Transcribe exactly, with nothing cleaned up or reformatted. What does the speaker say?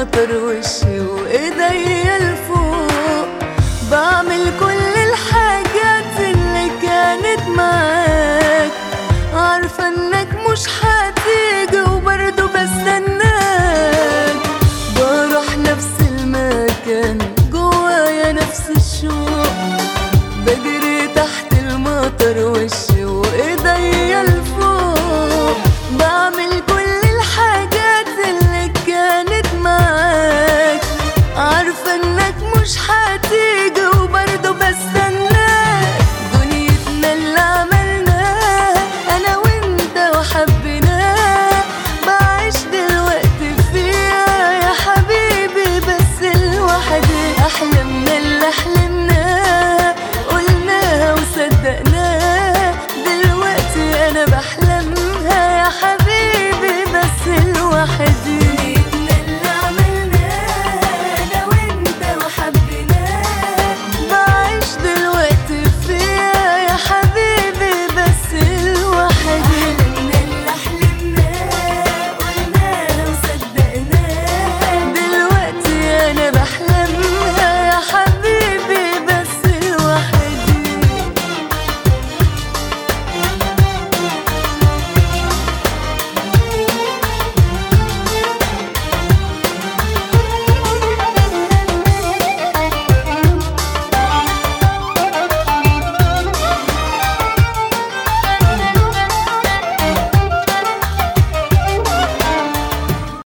المطر وشي وايديا لفوق، بعمل كل الحاجات اللي كانت معاك، عارفة انك مش هتيجي وبرضه بستناك، بروح نفس المكان جوايا نفس الشوق، بجري تحت المطر وشي وايديا لفوق، بعمل كل الحاجات اللي كانت معاك، عارفة انك مش هتيجي وبرضه بس